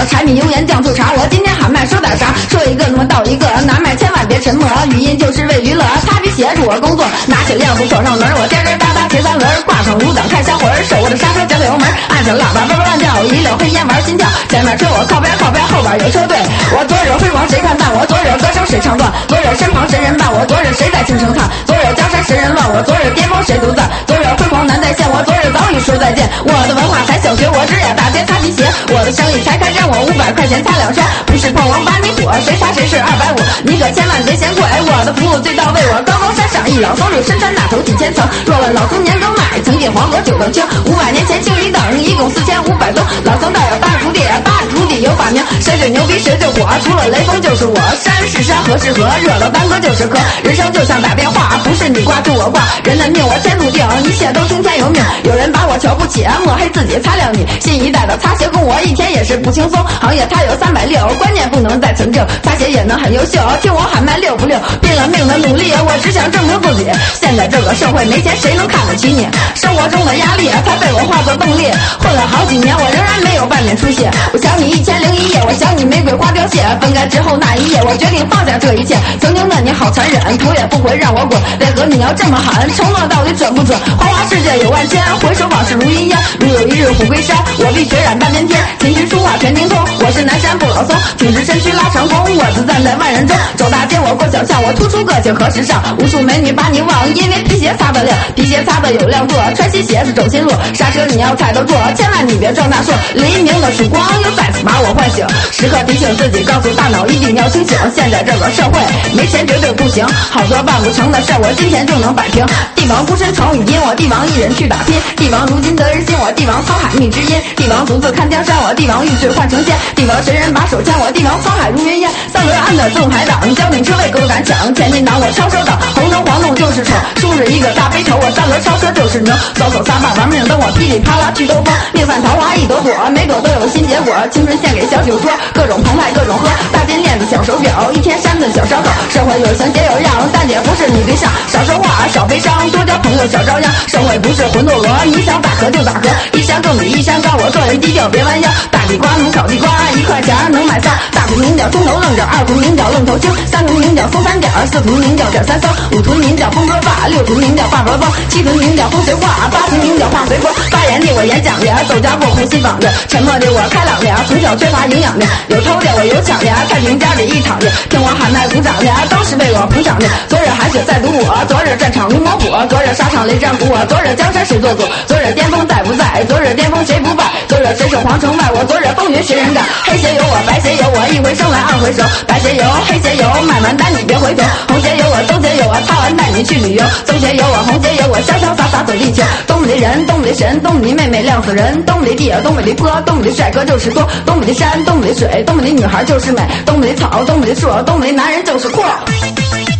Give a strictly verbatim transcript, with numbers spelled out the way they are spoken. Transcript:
柴米油盐酱醋茶，我今天喊麦说点啥？说一个那么道一个，拿麦千万别沉默，语音就是为娱乐，擦皮鞋是我工作，拿起亮子锁上门，我颠颠哒哒骑三轮，挂上五档开小魂，手握着刹车加油门，按上喇叭叭叭乱叫，一溜黑烟玩心跳，前面吹我靠边靠边，后边有车队，我左手辉煌谁看淡，我左手歌声谁唱断，左手身旁谁人伴，我左手谁在轻声叹，左手江山谁人乱，我左手巅峰谁独赞，左手辉煌难再现，我左手早已说再见，我的文化才小学，我只要大街擦皮鞋，我的生意才开张，我五百块钱擦两双，不是碰王把你火，谁擦谁是二百五，你可千万别嫌贵，我的服务最到位，我高高山上一老松柳深山那头几千层，若问老松年耕麦，曾见黄河九更清，五百年前清一等，一共四千五百宗，老僧道有八十徒弟，八十徒弟有法名，谁最牛逼谁最火，除了雷锋就是我，山是山河是河，热闹当歌就是歌，人生就像打电话，不是你挂就我挂，人的命我天注定，一切都听天由命，有人把我瞧不起，抹黑自己擦亮你，新一代的擦鞋工我一天也是不轻松，行业它有三百六，关键不能再存证，擦鞋也能很优秀，听我喊麦六不六，拼了命的努力，我只想证明自己，现在这个社会没钱谁能看得起你，生活中的压力才被我化作动力，混了好几年我仍然没有半点出息，我想你一千零一夜，我想你玫瑰花凋谢，分开之后那一夜我决定放下这一切，曾经的你好残忍，头也不回让我滚，为何你要这么狠，承诺到底准不准，花花世界有万千，回首往事如云烟，如有一日虎归山，我必血染半边天，琴棋书画全精通，我是南山不老松，挺直身躯拉长弓，我自站在万人中，走大街我过小巷，我突出个性和时尚，无数美女把你忘，因为皮鞋擦得亮，皮鞋擦得有亮度，穿新鞋子走新路，刹车你要踩得住，千万你别撞大树，黎明的曙光又再次把我唤醒，时刻提醒自己，告诉大脑一定要清醒，现在这个社会没钱绝对不行，好多办不成的事我今天就能摆平，帝王孤身闯语音，我帝王一人去打拼，帝王如今得人心，我帝王沧海觅知音，帝王独自看江山，我帝王玉碎换成仙，帝王神人把手牵，我帝王沧海如云烟，三轮安的纵海挡，交警车位够敢抢，前进挡我超车挡，红灯黄灯就是闯，梳着一个大背头，我三轮超车就是牛，走走撒把玩命灯，我噼里啪啦去兜风，命犯桃花一朵朵，每朵都有新结果，青春献给小酒桌，各种澎湃各种喝，大金链子小手表，一天山的小烧烤，社会有情节有样，但也不是你对象，少说话少悲伤，多交朋友少招殃，社会不是魂斗罗，你想打和就打和，一山更比一山高，我做人低调别弯腰，大地瓜能炒地瓜，一块钱能买仨，大图名叫葱头愣着，二图名叫愣头青，三图名叫松三点，四图名叫点三僧，五图名叫风歌发，六图名叫发佛风，七图名叫风随画，八图名叫画随风，发言地我演讲的，走家过红心坊的，沉默的我开朗的，从小缺乏营养的，有偷的我有抢的，太平家里一躺的，听我喊麦鼓掌的，都是为我捧场的，昨日海水在赌我，昨日战场如猛虎，昨日沙场雷战鼓我，昨日江山谁做主，昨日巅峰在不在，昨日巅峰谁不败，昨日谁守皇城外，我昨日风云谁人干，黑鞋有我白鞋有我，一回生来二回熟，白鞋有黑鞋有，买完单你别回头，红鞋有我棕鞋有我，擦完带你去旅游，棕鞋有我红鞋有我，潇潇洒洒走地球，东北的人东北的神，东北的妹妹亮死人，东北的地东北的坡，东北的帅哥就是多，东北的山东北的水，东北的女孩就是美，东北的草东北的树，东北的男人就是阔。